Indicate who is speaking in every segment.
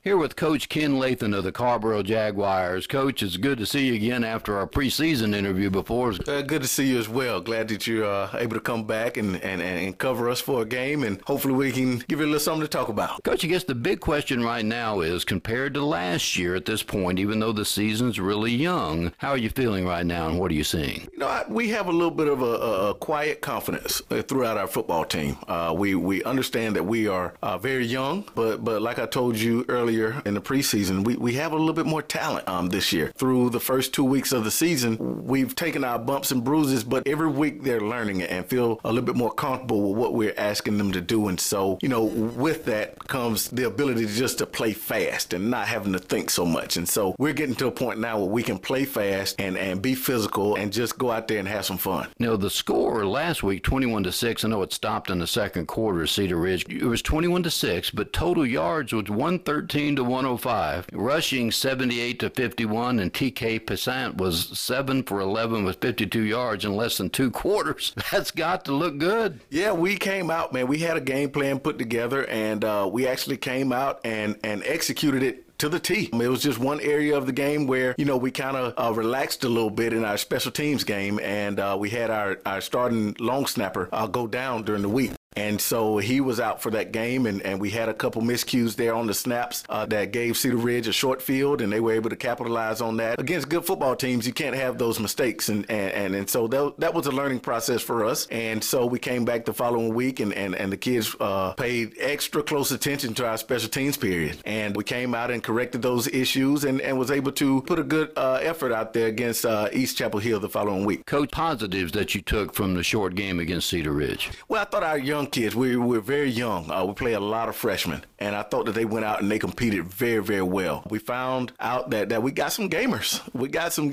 Speaker 1: Here with Coach Ken Lathan of the Carrboro Jaguars. Coach, it's good to see you again after our preseason interview before.
Speaker 2: Good to see you as well. Glad that you're able to come back and cover us for a game, and hopefully we can give you a little something to talk about.
Speaker 1: Coach, I guess the big question right now is, compared to last year at this point, even though the season's really young, how are you feeling right now and what are you seeing?
Speaker 2: We have a little bit of a quiet confidence throughout our football team. We understand that we are very young, but like I told you earlier in the preseason, we have a little bit more talent this year. Through the first 2 weeks of the season, we've taken our bumps and bruises, but every week they're learning it and feel a little bit more comfortable with what we're asking them to do. And so, with that comes the ability just to play fast and not having to think so much. And so we're getting to a point now where we can play fast and be physical and just go out there and have some fun.
Speaker 1: The score last week, 21-6, I know it stopped in the second quarter, Cedar Ridge. It was 21-6, but total yards was 113 to 105, rushing 78 to 51, and TK Passant was 7 for 11 with 52 yards in less than 2 quarters. That's got to look good.
Speaker 2: Yeah, we came out, man. We had a game plan put together, and we actually came out and executed it to the T. It was just one area of the game where, we kind of relaxed a little bit in our special teams game, and we had our starting long snapper go down during the week. And so he was out for that game, and we had a couple miscues there on the snaps that gave Cedar Ridge a short field, and they were able to capitalize on that. Against good football teams, you can't have those mistakes, and so that was a learning process for us. And so we came back the following week, and the kids paid extra close attention to our special teams period. And we came out and corrected those issues and was able to put a good effort out there against East Chapel Hill the following week.
Speaker 1: Coach, positives that you took from the short game against Cedar Ridge?
Speaker 2: Well, I thought our young kids, we're very young. We play a lot of freshmen, and I thought that they went out and they competed very, very well. We found out that we got some gamers. We got some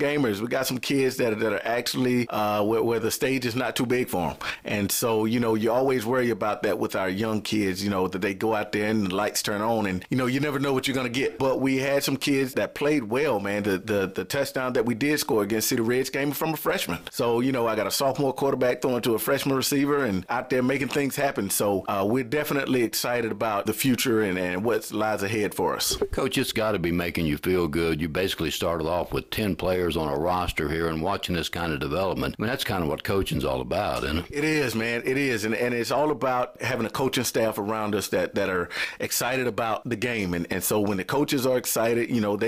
Speaker 2: kids that are actually where the stage is not too big for them. And so, you always worry about that with our young kids, that they go out there and the lights turn on, and, you never know what you're going to get. But we had some kids that played well, man. The touchdown that we did score against Cedar Ridge came from a freshman. So, I got a sophomore quarterback throwing to a freshman receiver and out there making things happen. So we're definitely excited about the future and what lies ahead for us.
Speaker 1: Coach, it's got to be making you feel good. You basically started off with 10 players on a roster here, and watching this kind of development, that's kind of what coaching's all about, isn't it?
Speaker 2: It is, man. It is. And it's all about having a coaching staff around us that are excited about the game. And so when the coaches are excited,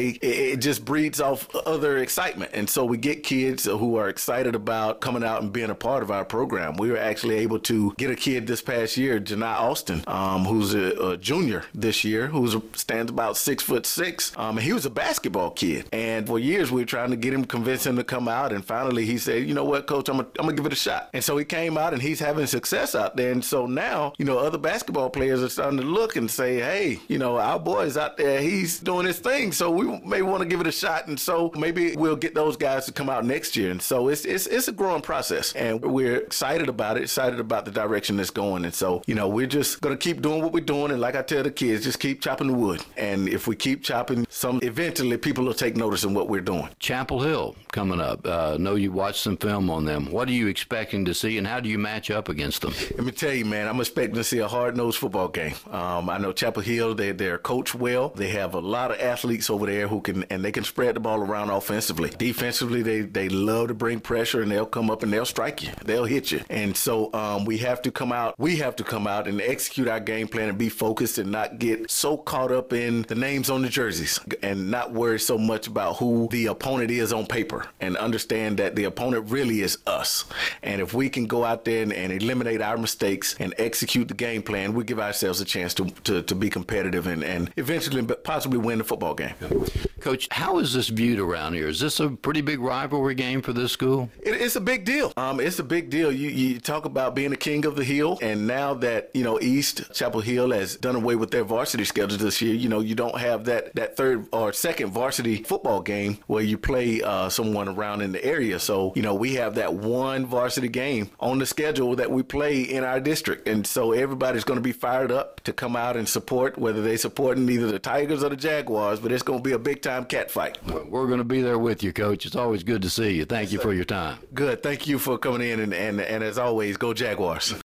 Speaker 2: it just breeds off other excitement. And so we get kids who are excited about coming out and being a part of our program. We were actually able to get a kid this past year, Janai Austin, who's a junior this year, stands about 6'6". And he was a basketball kid. And for years we were trying to convince him to come out. And finally he said, "You know what, Coach, I'm gonna give it a shot." And so he came out and he's having success out there. And so now, other basketball players are starting to look and say, "Hey, our boy's out there, he's doing his thing. So we may want to give it a shot." And so maybe we'll get those guys to come out next year. And so it's a growing process, and we're excited about it, excited about the direction it's going. And so, we're just going to keep doing what we're doing. And like I tell the kids, just keep chopping the wood. And if we keep chopping, eventually people will take notice in what we're doing.
Speaker 1: Chapel Hill coming up. Know you watched some film on them. What are you expecting to see, and how do you match up against them?
Speaker 2: Let me tell you, man, I'm expecting to see a hard-nosed football game. I know Chapel Hill, they're coached well. They have a lot of athletes over there they can spread the ball around offensively. Defensively, they love to bring pressure, and they'll come up and they'll strike you. They'll hit you. And so we have to come out and execute our game plan and be focused and not get so caught up in the names on the jerseys and not worry so much about who the opponent is on paper, and understand that the opponent really is us. And if we can go out there and eliminate our mistakes and execute the game plan, we give ourselves a chance to be competitive and eventually possibly win the football game.
Speaker 1: Coach, how is this viewed around here? Is this a pretty big rivalry game for this school?
Speaker 2: It's a big deal. It's a big deal. You talk about being the king of the hill, and now that, East Chapel Hill has done away with their varsity schedule this year, you don't have that third or second varsity football game where you play someone around in the area. So, we have that one varsity game on the schedule that we play in our district. And so everybody's going to be fired up to come out and support, whether they're supporting either the Tigers or the Jaguars, but it's going to be a big-time cat fight.
Speaker 1: We're going to be there with you, Coach. It's always good to see you. Thank you for your time.
Speaker 2: Good. Thank you for coming in, and as always, go Jaguars.